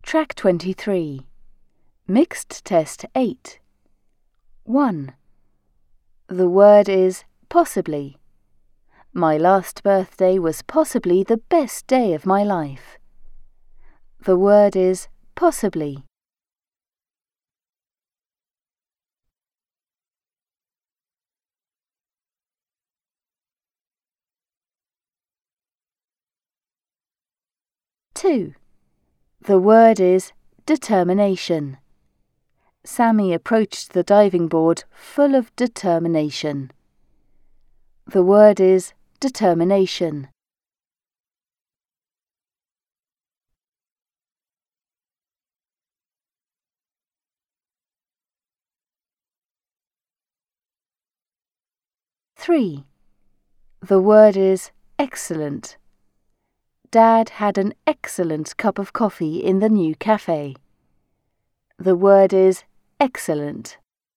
Track 23. Mixed Test 8. 1. The word is possibly. My last birthday was possibly the best day of my life. The word is possibly. 2. The word is determination. Sammy approached the diving board full of determination. The word is determination. 3. The word is excellent. Dad had an excellent cup of coffee in the new cafe. The word is excellent.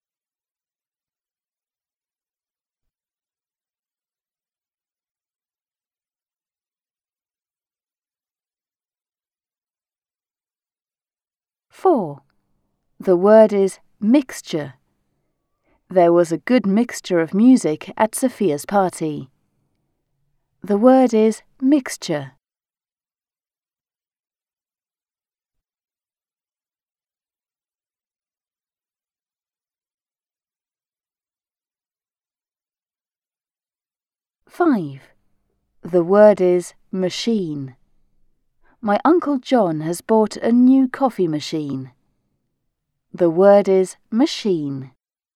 4. The word is mixture. There was a good mixture of music at Sophia's party. The word is mixture. 5. The word is machine. My Uncle John has bought a new coffee machine. The word is machine.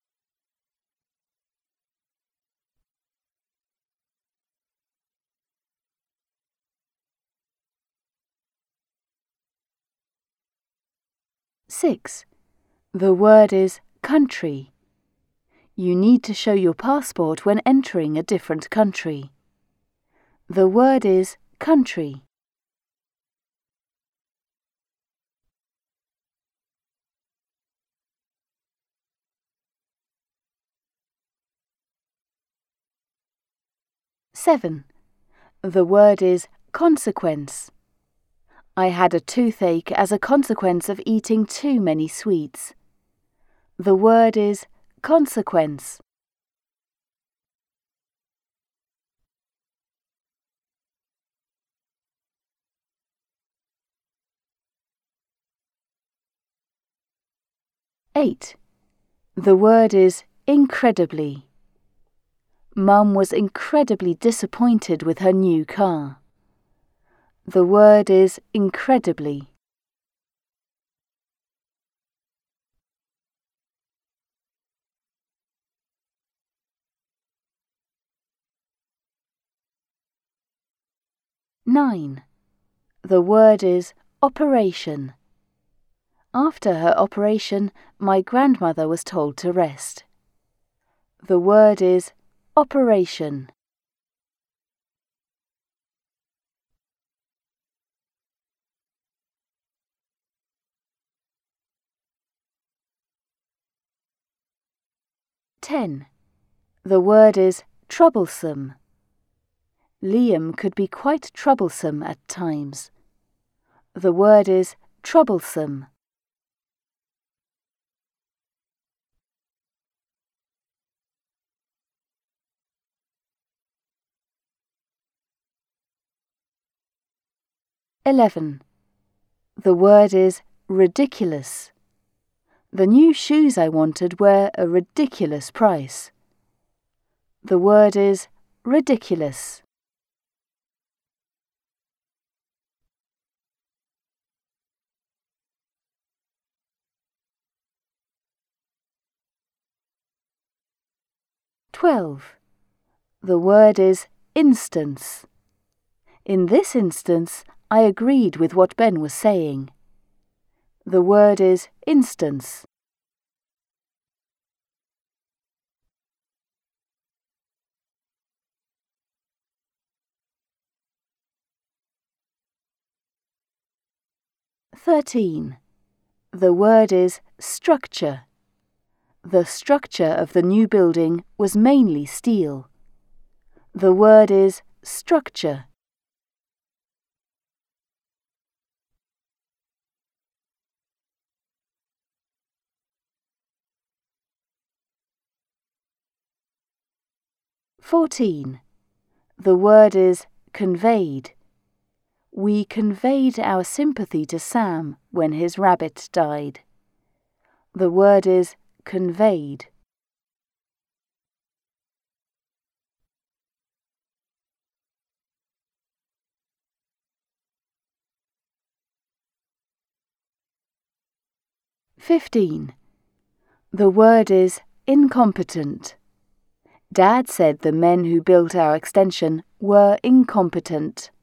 6. The word is country. You need to show your passport when entering a different country. The word is country. 7. The word is consequence. I had a toothache as a consequence of eating too many sweets. The word is consequence. 8. The word is incredibly. Mum was incredibly disappointed with her new car. The word is incredibly. 9. The word is operation. After her operation, my grandmother was told to rest. The word is operation. 10. The word is troublesome. Liam could be quite troublesome at times. The word is troublesome. 11. The word is ridiculous. The new shoes I wanted were a ridiculous price. The word is ridiculous. 12. The word is instance. In this instance, I agreed with what Ben was saying. The word is instance. 13. The word is structure. The structure of the new building was mainly steel. The word is structure. 14. The word is conveyed. We conveyed our sympathy to Sam when his rabbit died. The word is conveyed. 15. The word is incompetent. Dad said the men who built our extension were incompetent.